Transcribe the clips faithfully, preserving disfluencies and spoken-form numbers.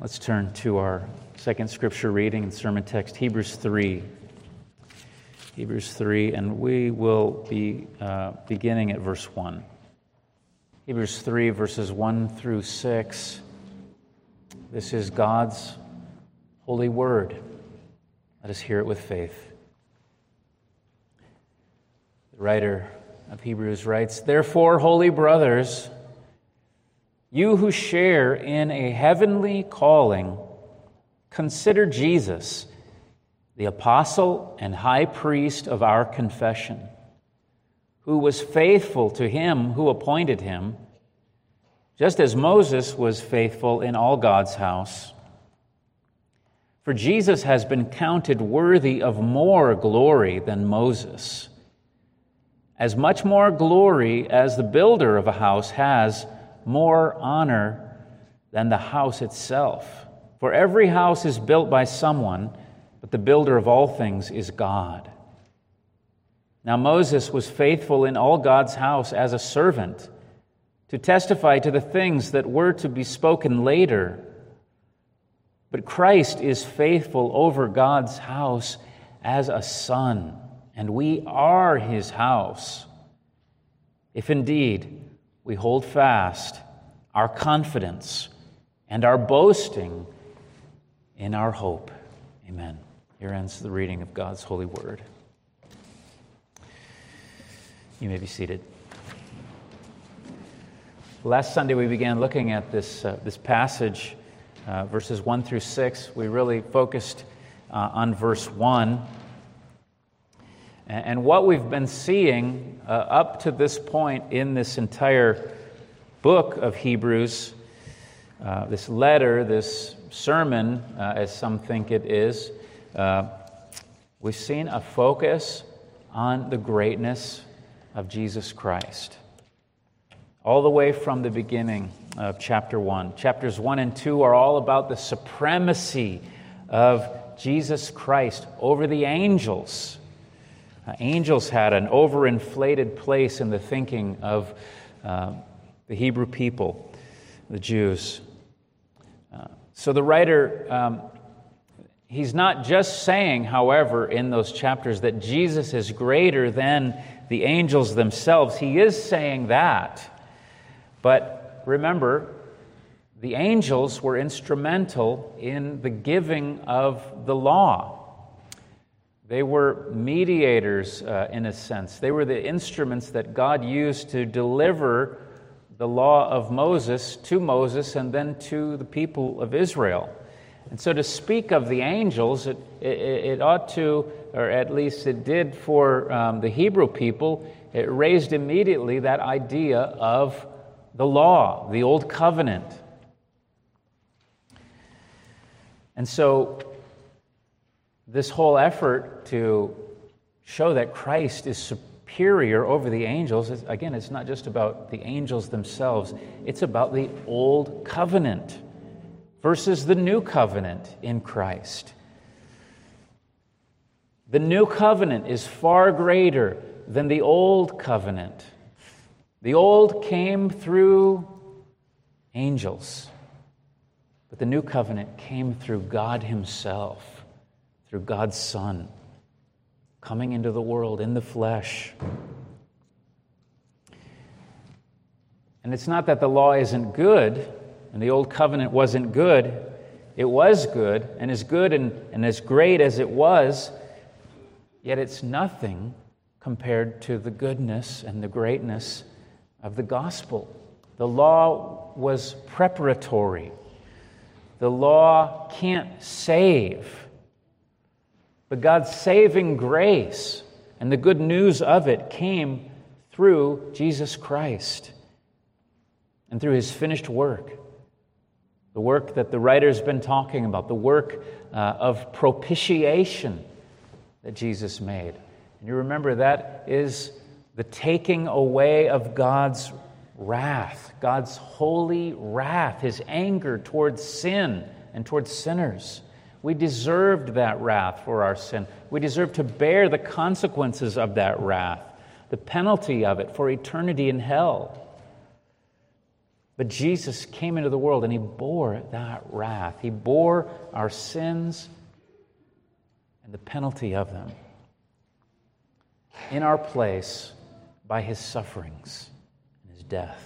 Let's turn to our second scripture reading and sermon text, Hebrews three. Hebrews three, and we will be uh, beginning at verse one. Hebrews three, verses one through six. This is God's holy word. Let us hear it with faith. The writer of Hebrews writes, "Therefore, holy brothers, you who share in a heavenly calling, consider Jesus, the apostle and high priest of our confession, who was faithful to him who appointed him, just as Moses was faithful in all God's house. For Jesus has been counted worthy of more glory than Moses, as much more glory as the builder of a house has more honor than the house itself. For every house is built by someone, but the builder of all things is God. Now Moses was faithful in all God's house as a servant, to testify to the things that were to be spoken later. But Christ is faithful over God's house as a son, and we are his house, if indeed we hold fast our confidence and our boasting in our hope." Amen. Here ends the reading of God's holy word. You may be seated. Last Sunday we began looking at this uh, this passage, uh, verses one through six. We really focused uh, on verse one. And what we've been seeing uh, up to this point in this entire book of Hebrews, uh, this letter, this sermon, uh, as some think it is, uh, we've seen a focus on the greatness of Jesus Christ. All the way from the beginning of chapter one. Chapters one and two are all about the supremacy of Jesus Christ over the angels. Uh, angels had an overinflated place in the thinking of uh, the Hebrew people, the Jews. Uh, so the writer, um, he's not just saying, however, in those chapters that Jesus is greater than the angels themselves. He is saying that. But remember, the angels were instrumental in the giving of the law. They were mediators, uh, in a sense. They were the instruments that God used to deliver the law of Moses to Moses and then to the people of Israel. And so to speak of the angels, it, it, it ought to, or at least it did for um, the Hebrew people, it raised immediately that idea of the law, the old covenant. And so this whole effort to show that Christ is superior over the angels, is, again, it's not just about the angels themselves, it's about the old covenant versus the new covenant in Christ. The new covenant is far greater than the old covenant. The old came through angels, but the new covenant came through God himself, through God's Son, coming into the world in the flesh. And it's not that the law isn't good, and the old covenant wasn't good. It was good, and as good and, and as great as it was, yet it's nothing compared to the goodness and the greatness of the gospel. The law was preparatory. The law can't save. But God's saving grace and the good news of it came through Jesus Christ and through his finished work. The work that the writer's been talking about, the work uh, of propitiation that Jesus made. And you remember that is the taking away of God's wrath, God's holy wrath, his anger towards sin and towards sinners. We deserved that wrath for our sin. We deserve to bear the consequences of that wrath, the penalty of it for eternity in hell. But Jesus came into the world and he bore that wrath. He bore our sins and the penalty of them in our place by his sufferings and his death.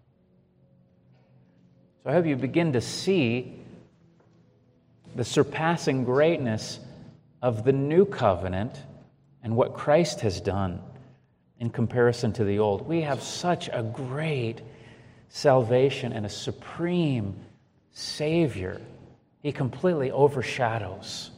So I hope you begin to see the surpassing greatness of the new covenant and what Christ has done in comparison to the old. We have such a great salvation and a supreme Savior. He completely overshadows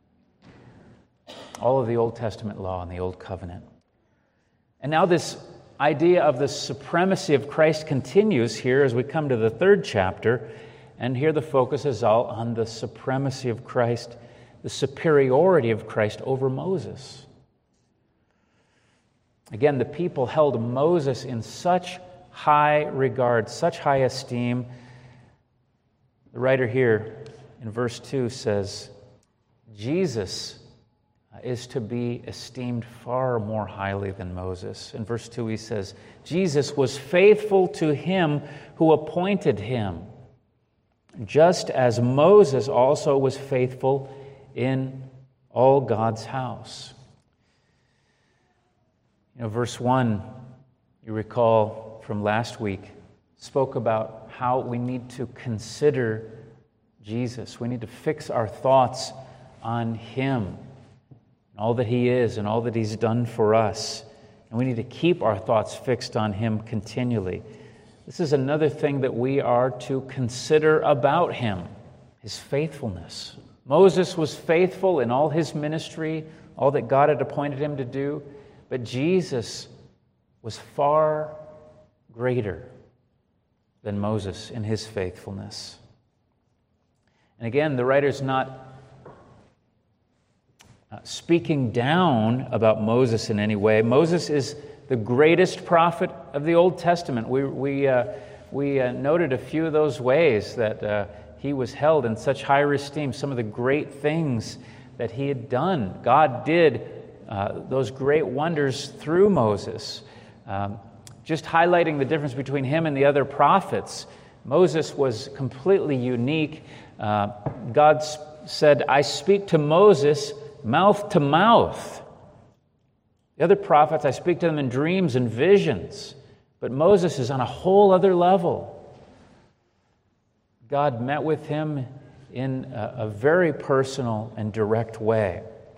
all of the Old Testament law and the Old Covenant. And now this idea of the supremacy of Christ continues here as we come to the third chapter, and here the focus is all on the supremacy of Christ, the superiority of Christ over Moses. Again, the people held Moses in such high regard, such high esteem. The writer here in verse two says, Jesus is to be esteemed far more highly than Moses. In verse two he says, Jesus was faithful to him who appointed him, just as Moses also was faithful in all God's house. You know, verse one, you recall from last week, spoke about how we need to consider Jesus. We need to fix our thoughts on him, all that he is and all that he's done for us. And we need to keep our thoughts fixed on him continually. This is another thing that we are to consider about him, his faithfulness. Moses was faithful in all his ministry, all that God had appointed him to do, but Jesus was far greater than Moses in his faithfulness. And again, the writer's not uh, speaking down about Moses in any way. Moses is the greatest prophet of the Old Testament. We we uh, we uh, noted a few of those ways that uh, he was held in such high esteem. Some of the great things that he had done. God did uh, those great wonders through Moses. Um, Just highlighting the difference between him and the other prophets. Moses was completely unique. Uh, God s- said, I speak to Moses mouth to mouth. The other prophets, I speak to them in dreams and visions. But Moses is on a whole other level. God met with him in a, a very personal and direct way.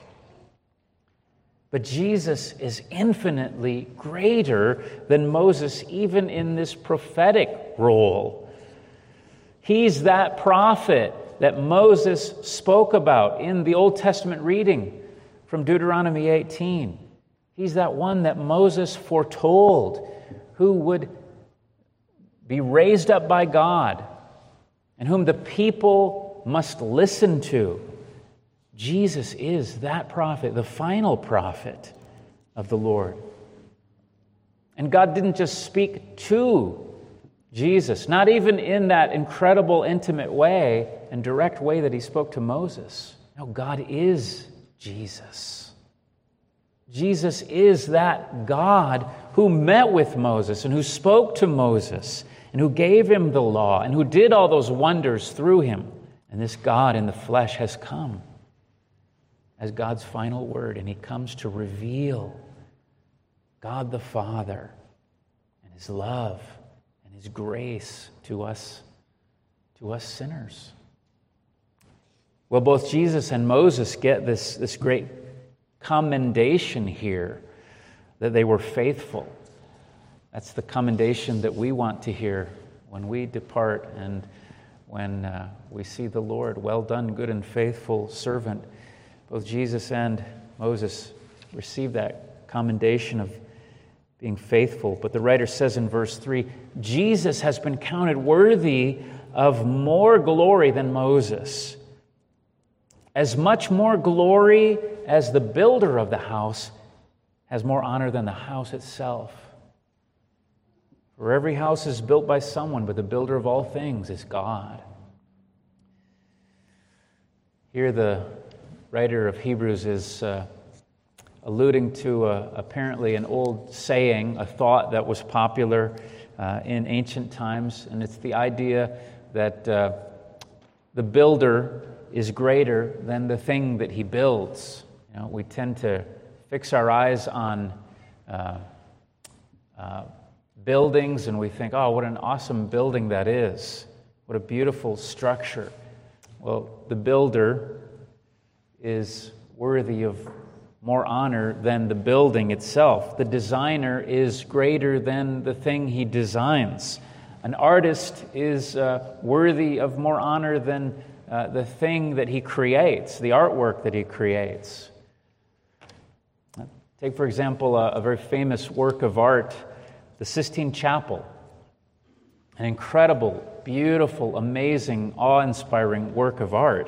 But Jesus is infinitely greater than Moses, even in this prophetic role. He's that prophet that Moses spoke about in the Old Testament reading from Deuteronomy eighteen. He's that one that Moses foretold, who would be raised up by God and whom the people must listen to. Jesus is that prophet, the final prophet of the Lord. And God didn't just speak to Jesus, not even in that incredible, intimate way and direct way that he spoke to Moses. No, God is Jesus. Jesus is that God who met with Moses and who spoke to Moses and who gave him the law and who did all those wonders through him. And this God in the flesh has come as God's final word, and he comes to reveal God the Father and his love and his grace to us, to us sinners. Well, both Jesus and Moses get this, this great commendation here, that they were faithful. That's the commendation that we want to hear when we depart and when uh, we see the Lord. Well done, good and faithful servant. Both Jesus and Moses received that commendation of being faithful. But the writer says in verse three, Jesus has been counted worthy of more glory than Moses. As much more glory as the builder of the house has more honor than the house itself. For every house is built by someone, but the builder of all things is God. Here the writer of Hebrews is uh, alluding to a, apparently an old saying, a thought that was popular uh, in ancient times, and it's the idea that uh, the builder is greater than the thing that he builds. You know, we tend to fix our eyes on uh, uh, buildings, and we think, oh, what an awesome building that is. What a beautiful structure. Well, the builder is worthy of more honor than the building itself. The designer is greater than the thing he designs. An artist is uh, worthy of more honor than uh, the thing that he creates, the artwork that he creates. Take, for example, a, a very famous work of art, the Sistine Chapel. An incredible, beautiful, amazing, awe-inspiring work of art.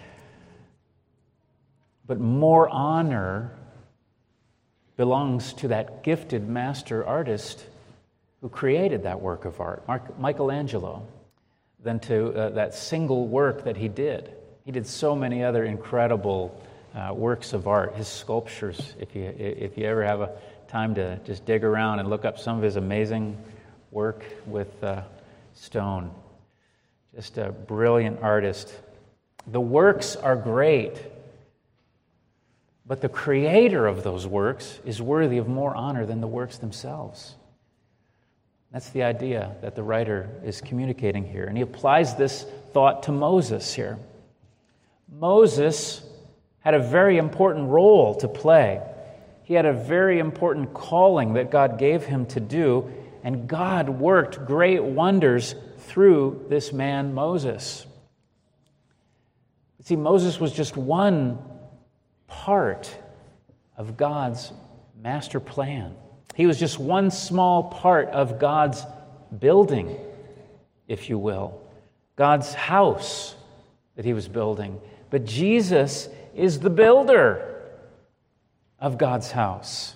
But more honor belongs to that gifted master artist who created that work of art, Mark, Michelangelo, than to uh, that single work that he did. He did so many other incredible uh, works of art. His sculptures, if you if you ever have a time to just dig around and look up some of his amazing work with uh, stone. Just a brilliant artist. The works are great, but the creator of those works is worthy of more honor than the works themselves. That's the idea that the writer is communicating here. And he applies this thought to Moses here. Moses had a very important role to play. He had a very important calling that God gave him to do, and God worked great wonders through this man, Moses. See, Moses was just one part of God's master plan. He was just one small part of God's building, if you will, God's house that he was building. But Jesus is the builder of God's house.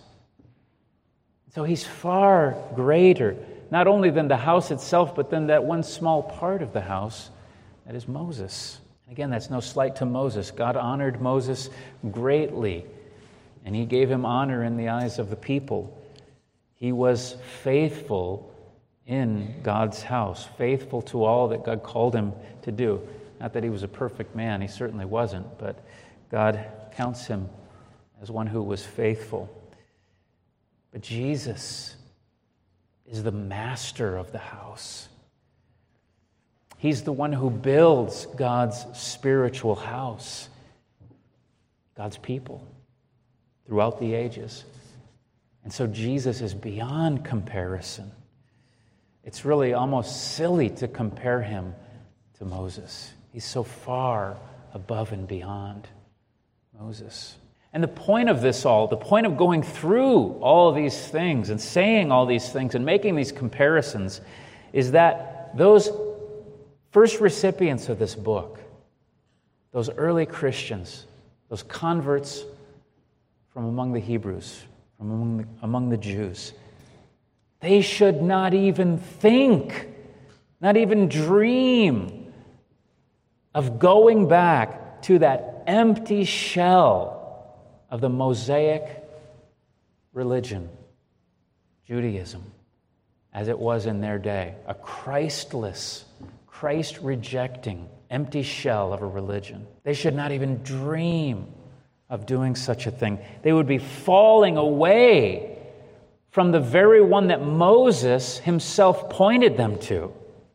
So he's far greater, not only than the house itself, but than that one small part of the house that is Moses. Again, that's no slight to Moses. God honored Moses greatly, and he gave him honor in the eyes of the people. He was faithful in God's house, faithful to all that God called him to do. Not that he was a perfect man, he certainly wasn't, but God counts him as one who was faithful. But Jesus is the master of the house. He's the one who builds God's spiritual house, God's people, throughout the ages. And so Jesus is beyond comparison. It's really almost silly to compare him to Moses. He's so far above and beyond Moses. And the point of this all, the point of going through all these things and saying all these things and making these comparisons is that those first recipients of this book, those early Christians, those converts from among the Hebrews, from among the, among the Jews, they should not even think, not even dream of going back to that empty shell of the Mosaic religion, Judaism, as it was in their day, a Christless, Christ-rejecting, empty shell of a religion. They should not even dream of doing such a thing. They would be falling away from the very one that Moses himself pointed them to.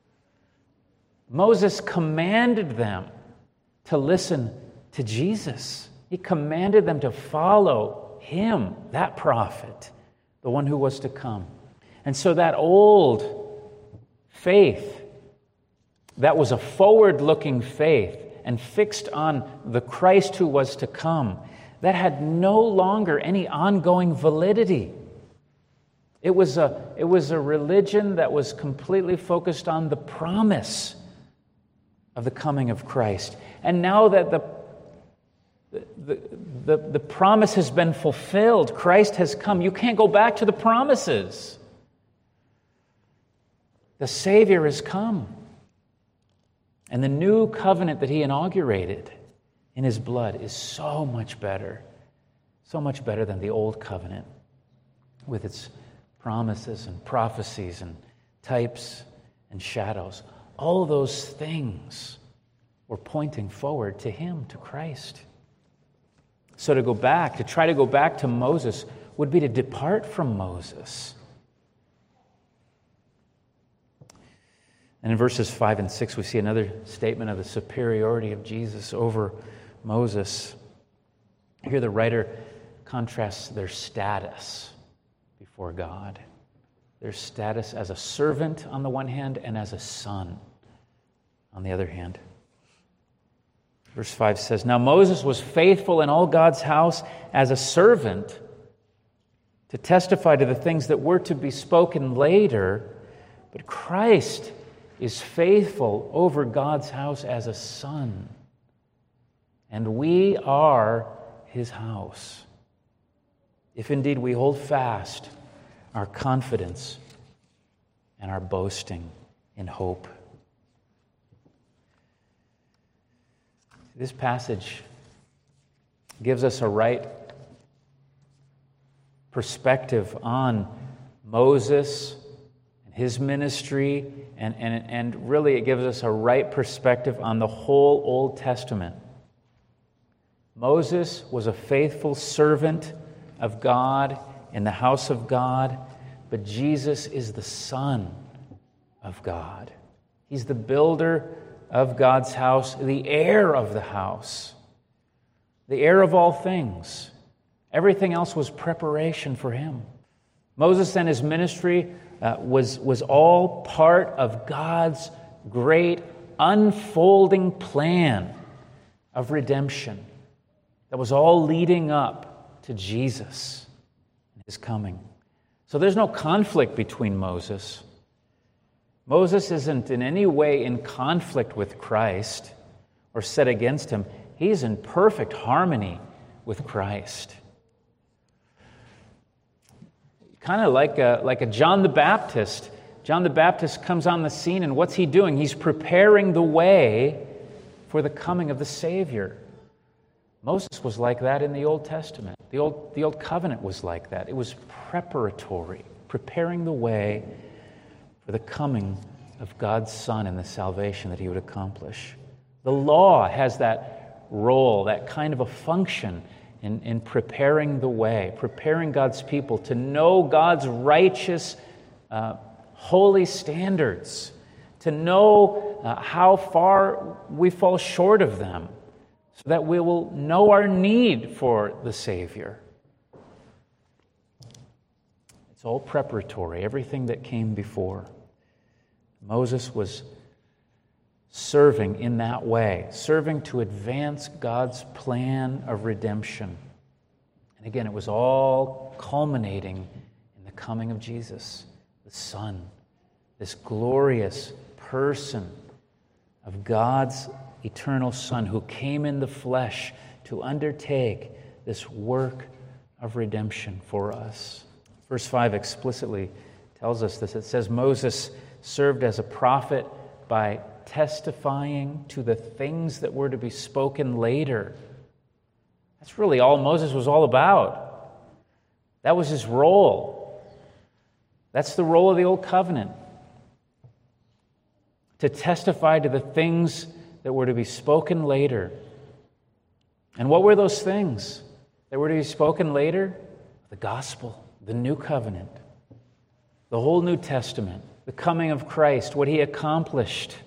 Moses commanded them to listen to Jesus. He commanded them to follow him, that prophet, the one who was to come. And so that old faith, that was a forward-looking faith and fixed on the Christ who was to come, that had no longer any ongoing validity. It was a, it was a religion that was completely focused on the promise of the coming of Christ. And now that the, the, the, the promise has been fulfilled, Christ has come, you can't go back to the promises. The Savior has come. And the new covenant that he inaugurated in his blood is so much better, so much better than the old covenant with its promises and prophecies and types and shadows. All those things were pointing forward to him, to Christ. So to go back, to try to go back to Moses, would be to depart from Moses. And in verses five and six, we see another statement of the superiority of Jesus over Moses. Here the writer contrasts their status before God. Their status as a servant on the one hand and as a son on the other hand. Verse five says, "Now Moses was faithful in all God's house as a servant to testify to the things that were to be spoken later, but Christ is faithful over God's house as a son, and we are his house, if indeed we hold fast our confidence and our boasting in hope." This passage gives us a right perspective on Moses and his ministry, and, and, and really it gives us a right perspective on the whole Old Testament. Moses was a faithful servant of God in the house of God, but Jesus is the Son of God. He's the builder of God's house, the heir of the house, the heir of all things. Everything else was preparation for him. Moses and his ministry uh, was, was all part of God's great unfolding plan of redemption that was all leading up to Jesus and his coming. So there's no conflict between Moses. Moses isn't in any way in conflict with Christ or set against him. He's in perfect harmony with Christ. Kind of like a, like a John the Baptist. John the Baptist comes on the scene, and what's he doing? He's preparing the way for the coming of the Savior. Moses was like that in the Old Testament. The Old, the Old Covenant was like that. It was preparatory, preparing the way for the coming of God's Son and the salvation that he would accomplish. The law has that role, that kind of a function in, in preparing the way, preparing God's people to know God's righteous, uh, holy standards, to know uh, how far we fall short of them, so that we will know our need for the Savior. It's all preparatory, everything that came before. Moses was serving in that way, serving to advance God's plan of redemption. And again, it was all culminating in the coming of Jesus, the Son, this glorious person of God's eternal Son who came in the flesh to undertake this work of redemption for us. Verse five explicitly tells us this. It says, Moses served as a prophet by testifying to the things that were to be spoken later. That's really all Moses was all about. That was his role. That's the role of the Old Covenant. To testify to the things that were to be spoken later. And what were those things that were to be spoken later? The gospel, the new covenant, the whole New Testament, the coming of Christ, what he accomplished,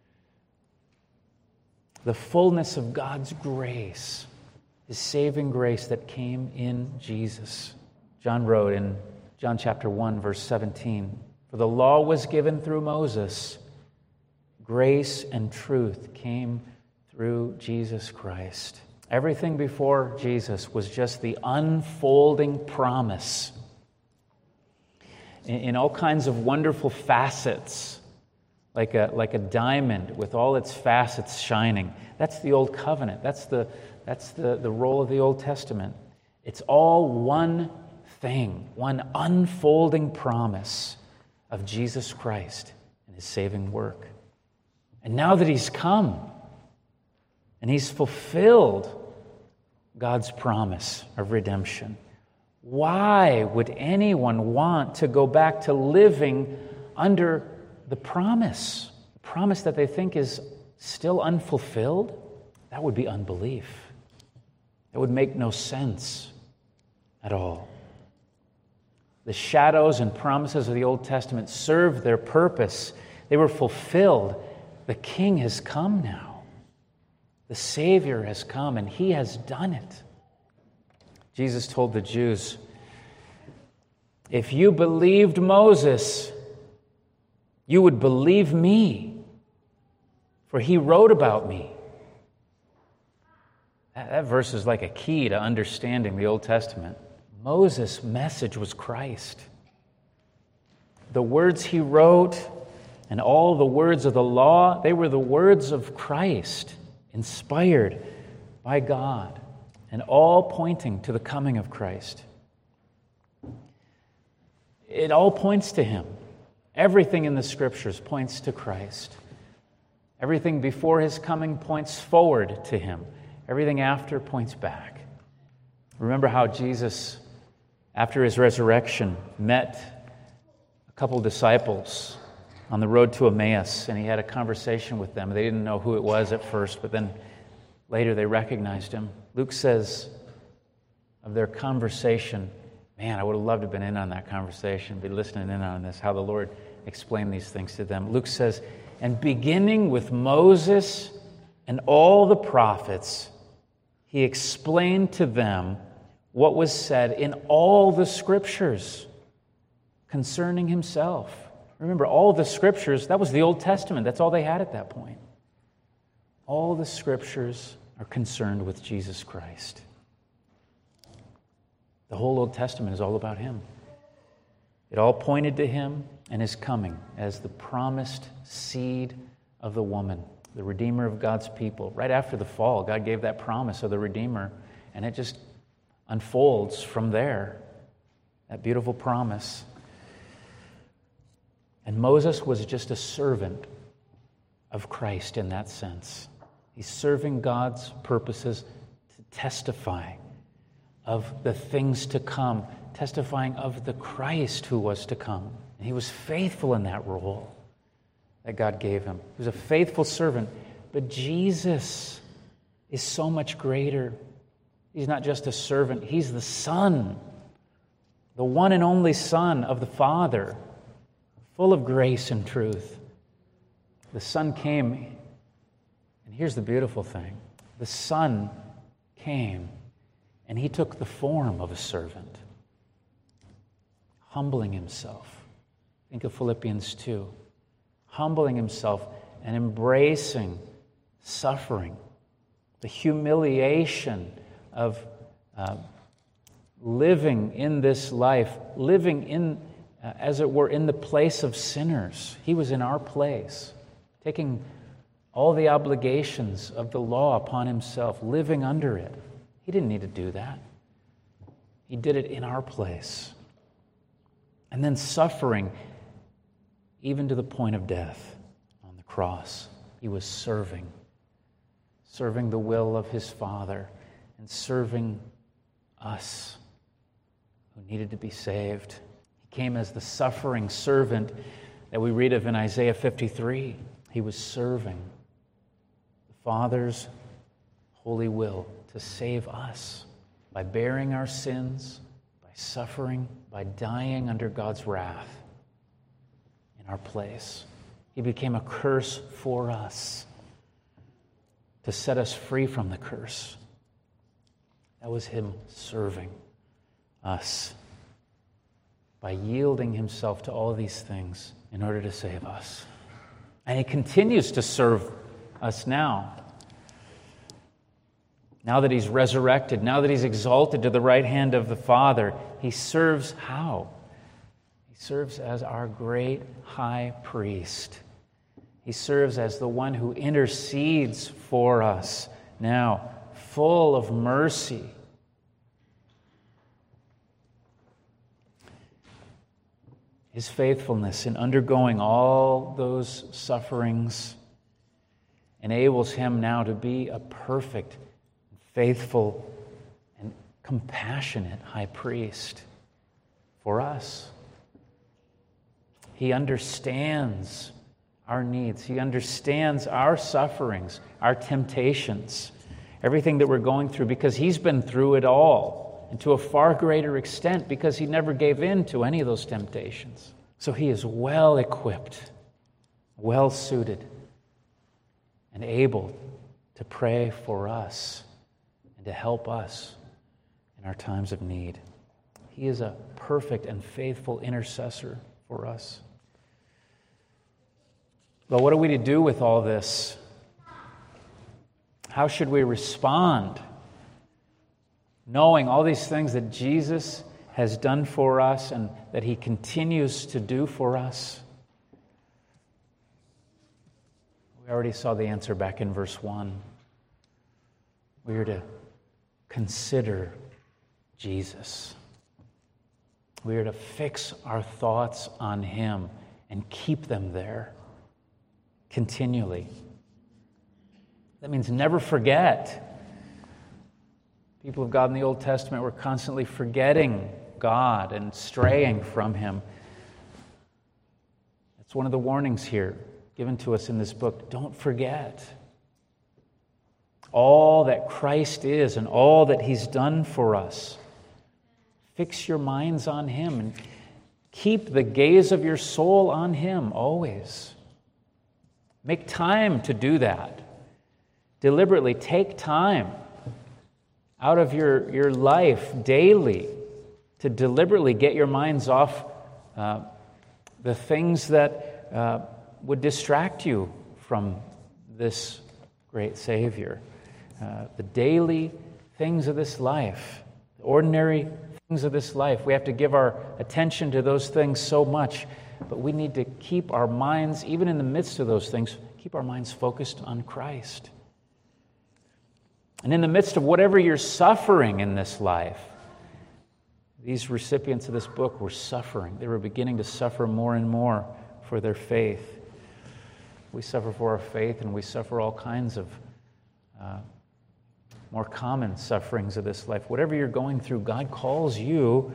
the fullness of God's grace, his saving grace that came in Jesus. John wrote in John chapter one, verse seventeen, "For the law was given through Moses, grace and truth came through Jesus Christ." Everything before Jesus was just the unfolding promise in, in all kinds of wonderful facets, like a, like a diamond with all its facets shining. That's the Old Covenant. That's the, that's the, the role of the Old Testament. It's all one thing, one unfolding promise of Jesus Christ and his saving work. And now that he's come and he's fulfilled God's promise of redemption, why would anyone want to go back to living under the promise, the promise that they think is still unfulfilled, that would be unbelief. That would make no sense at all. The shadows and promises of the Old Testament served their purpose. They were fulfilled. The King has come now. The Savior has come, and He has done it. Jesus told the Jews, if you believed Moses, you would believe me, for he wrote about me. That, that verse is like a key to understanding the Old Testament. Moses' message was Christ. The words he wrote and all the words of the law, they were the words of Christ, inspired by God, and all pointing to the coming of Christ. It all points to Him. Everything in the Scriptures points to Christ. Everything before His coming points forward to Him. Everything after points back. Remember how Jesus, after His resurrection, met a couple of disciples on the road to Emmaus, and He had a conversation with them. They didn't know who it was at first, but then later they recognized Him. Luke says of their conversation, man, I would have loved to have been in on that conversation, be listening in on this, how the Lord explained these things to them. Luke says, and beginning with Moses and all the prophets, He explained to them what was said in all the Scriptures concerning Himself. Remember, all the Scriptures, that was the Old Testament. That's all they had at that point. All the Scriptures are concerned with Jesus Christ. The whole Old Testament is all about Him. It all pointed to Him and His coming as the promised seed of the woman, the Redeemer of God's people. Right after the fall, God gave that promise of the Redeemer, and it just unfolds from there, that beautiful promise. And Moses was just a servant of Christ in that sense. He's serving God's purposes to testify of the things to come, testifying of the Christ who was to come. And he was faithful in that role that God gave him. He was a faithful servant. But Jesus is so much greater. He's not just a servant. He's the Son, the one and only Son of the Father, full of grace and truth. The Son came, and here's the beautiful thing. The Son came, and He took the form of a servant, humbling Himself. Think of Philippians two. Humbling Himself and embracing suffering, the humiliation of uh, living in this life, living in, uh, as it were, in the place of sinners. He was in our place, taking all the obligations of the law upon Himself, living under it. He didn't need to do that. He did it in our place. And then suffering, even to the point of death on the cross. He was serving, serving the will of His Father and serving us who needed to be saved. He came as the suffering servant that we read of in Isaiah fifty-three. He was serving the Father's holy will to save us by bearing our sins, by suffering, by dying under God's wrath in our place. He became a curse for us to set us free from the curse. That was Him serving us by yielding Himself to all these things in order to save us. And He continues to serve us now. Now that He's resurrected, now that He's exalted to the right hand of the Father, He serves how? He serves as our great high priest. He serves as the one who intercedes for us now, full of mercy. His faithfulness in undergoing all those sufferings enables Him now to be a perfect, faithful, and compassionate high priest for us. He understands our needs. He understands our sufferings, our temptations, everything that we're going through, because He's been through it all, and to a far greater extent because He never gave in to any of those temptations. So He is well equipped, well suited, and able to pray for us and to help us in our times of need. He is a perfect and faithful intercessor for us. But what are we to do with all this? How should we respond, knowing all these things that Jesus has done for us and that He continues to do for us? We already saw the answer back in verse one. We are to consider Jesus. We are to fix our thoughts on Him and keep them there continually. That means never forget. People of God in the Old Testament were constantly forgetting God and straying from Him. That's one of the warnings here given to us in this book. Don't forget all that Christ is and all that He's done for us. Fix your minds on Him and keep the gaze of your soul on Him always. Make time to do that. Deliberately take time out of your, your life daily to deliberately get your minds off uh, the things that uh, would distract you from this great Savior. Uh, the daily things of this life, the ordinary things of this life. We have to give our attention to those things so much, but we need to keep our minds, even in the midst of those things, keep our minds focused on Christ. And in the midst of whatever you're suffering in this life, these recipients of this book were suffering. They were beginning to suffer more and more for their faith. We suffer for our faith, and we suffer all kinds of uh, more common sufferings of this life. Whatever you're going through, God calls you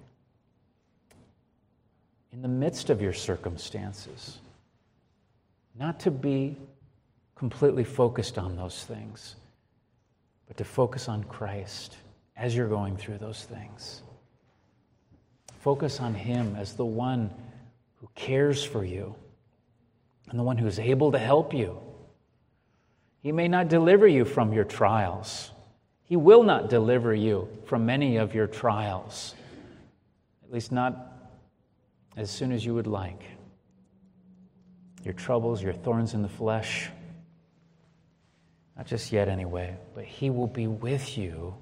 in the midst of your circumstances not to be completely focused on those things, but to focus on Christ as you're going through those things. Focus on Him as the one who cares for you and the one who is able to help you. He may not deliver you from your trials. He will not deliver you from many of your trials, at least not as soon as you would like. Your troubles, your thorns in the flesh, not just yet anyway, but He will be with you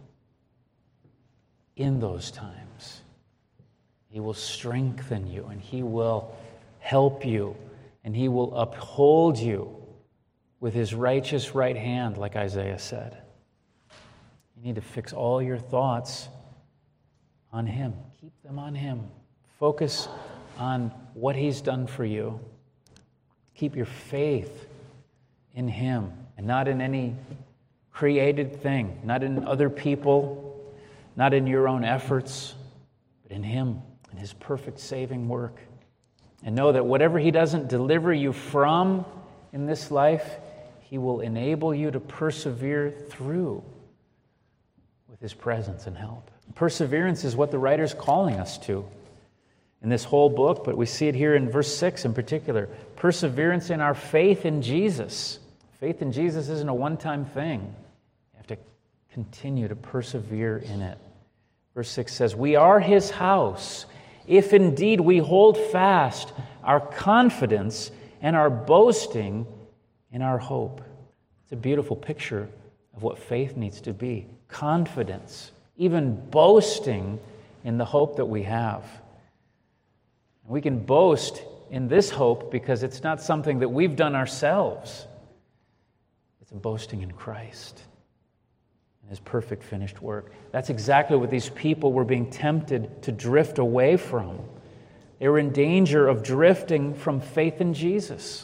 in those times. He will strengthen you, and He will help you, and He will uphold you with His righteous right hand, like Isaiah said. You need to fix all your thoughts on Him. Keep them on Him. Focus on what He's done for you. Keep your faith in Him and not in any created thing, not in other people, not in your own efforts, but in Him and His perfect saving work. And know that whatever He doesn't deliver you from in this life, He will enable you to persevere through with His presence and help. Perseverance is what the writer's calling us to in this whole book, but we see it here in verse six in particular. Perseverance in our faith in Jesus. Faith in Jesus isn't a one-time thing. You have to continue to persevere in it. Verse six says, "We are His house, if indeed we hold fast our confidence and our boasting in our hope." It's a beautiful picture of what faith needs to be. Confidence, even boasting in the hope that we have. And we can boast in this hope because it's not something that we've done ourselves. It's a boasting in Christ and His perfect finished work. That's exactly what these people were being tempted to drift away from. They were in danger of drifting from faith in Jesus.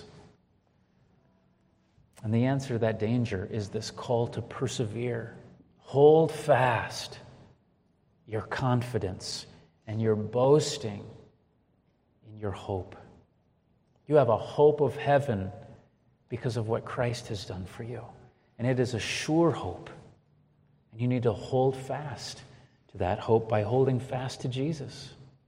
And the answer to that danger is this call to persevere. Hold fast your confidence and your boasting in your hope. You have a hope of heaven because of what Christ has done for you. And it is a sure hope. And you need to hold fast to that hope by holding fast to Jesus.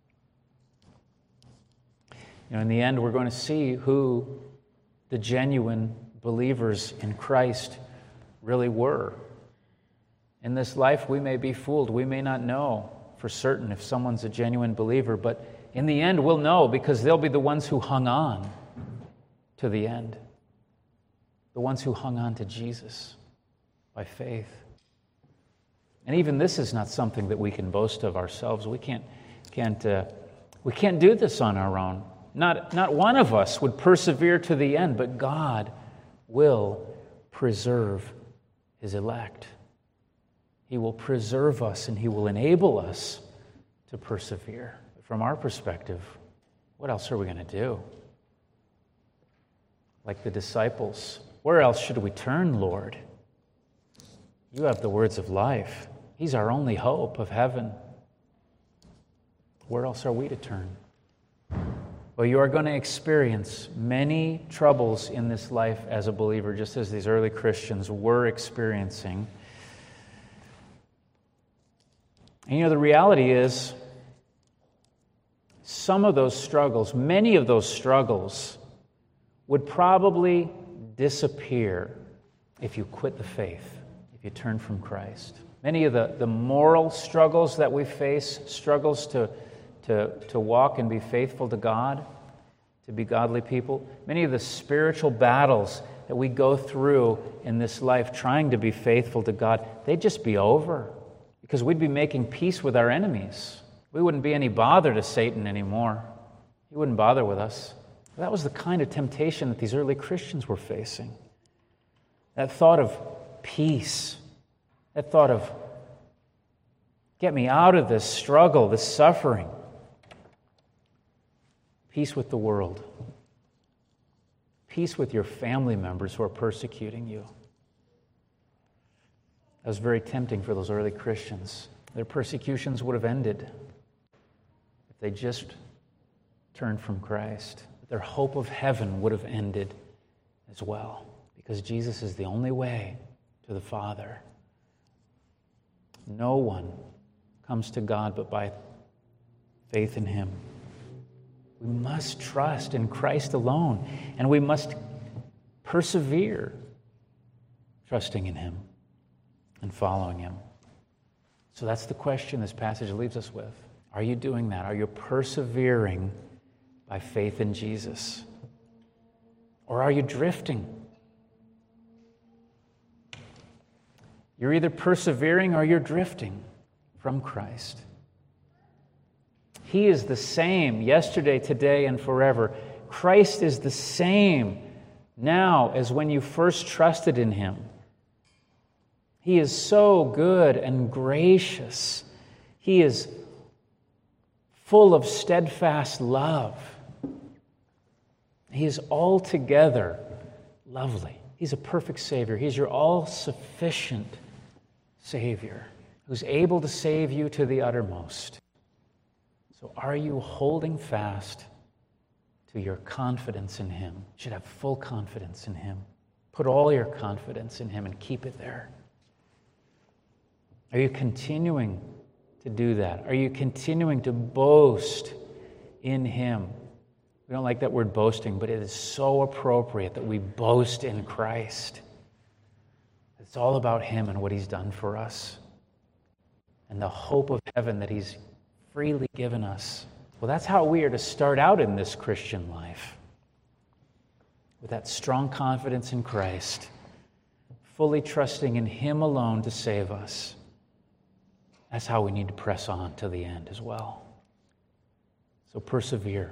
You know, in the end, we're going to see who the genuine believers in Christ really were. In this life, we may be fooled. We may not know for certain if someone's a genuine believer, but in the end, we'll know because they'll be the ones who hung on to the end. The ones who hung on to Jesus by faith. And even this is not something that we can boast of ourselves. We can't, can't, uh, we can't do this on our own. Not, not one of us would persevere to the end, but God will preserve His elect. He will preserve us and He will enable us to persevere. From our perspective, what else are we going to do? Like the disciples, where else should we turn, Lord? You have the words of life. He's our only hope of heaven. Where else are we to turn? Well, you are going to experience many troubles in this life as a believer, just as these early Christians were experiencing. And you know, the reality is, some of those struggles, many of those struggles, would probably disappear if you quit the faith, if you turn from Christ. Many of the, the moral struggles that we face, struggles to, to, to walk and be faithful to God, to be godly people, many of the spiritual battles that we go through in this life trying to be faithful to God, they'd just be over because we'd be making peace with our enemies. We wouldn't be any bother to Satan anymore. He wouldn't bother with us. That was the kind of temptation that these early Christians were facing. That thought of peace, that thought of, get me out of this struggle, this suffering. Peace with the world. Peace with your family members who are persecuting you. That was very tempting for those early Christians. Their persecutions would have ended if they just turned from Christ. Their hope of heaven would have ended as well, because Jesus is the only way to the Father. No one comes to God but by faith in Him. We must trust in Christ alone, and we must persevere trusting in Him and following Him. So that's the question this passage leaves us with. Are you doing that? Are you persevering by faith in Jesus? Or are you drifting? You're either persevering or you're drifting from Christ. He is the same yesterday, today, and forever. Christ is the same now as when you first trusted in Him. He is so good and gracious. He is full of steadfast love. He is altogether lovely. He's a perfect Savior. He's your all-sufficient Savior who's able to save you to the uttermost. So are you holding fast to your confidence in Him? You should have full confidence in Him. Put all your confidence in Him and keep it there. Are you continuing to do that? Are you continuing to boast in Him? We don't like that word boasting, but it is so appropriate that we boast in Christ. It's all about Him and what He's done for us and the hope of heaven that He's freely given us. Well, that's how we are to start out in this Christian life, with that strong confidence in Christ, fully trusting in Him alone to save us. That's how we need to press on to the end as well. So persevere.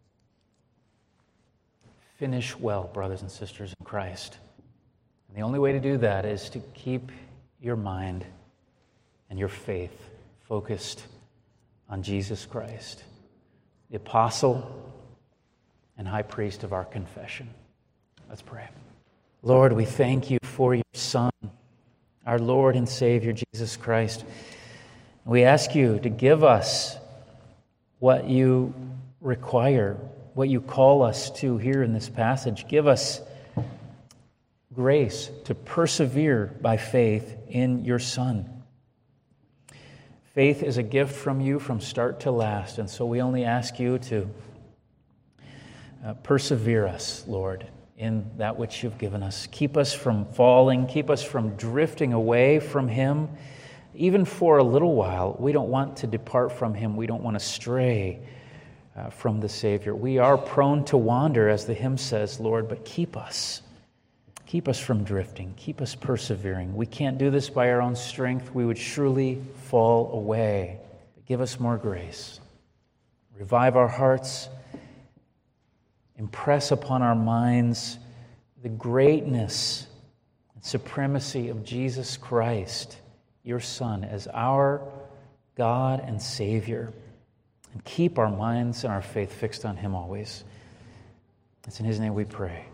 Finish well, brothers and sisters in Christ. And the only way to do that is to keep your mind and your faith focused on Jesus Christ, the apostle and high priest of our confession. Let's pray. Lord, we thank You for Your Son, our Lord and Savior, Jesus Christ. We ask You to give us what You require what you call us to here in this passage. Give us grace to persevere by faith in your Son. Faith is a gift from you from start to last, and so we only ask you to uh, persevere us, Lord, in that which you've given us. Keep us from falling, keep us from drifting away from Him, even for a little while. We don't want to depart from Him. We don't want to stray uh, from the Savior. We are prone to wander, as the hymn says, Lord, but keep us. Keep us from drifting. Keep us persevering. We can't do this by our own strength. We would surely fall away. But give us more grace. Revive our hearts. Impress upon our minds the greatness and supremacy of Jesus Christ, your Son, as our God and Savior. And keep our minds and our faith fixed on Him always. It's in His name we pray.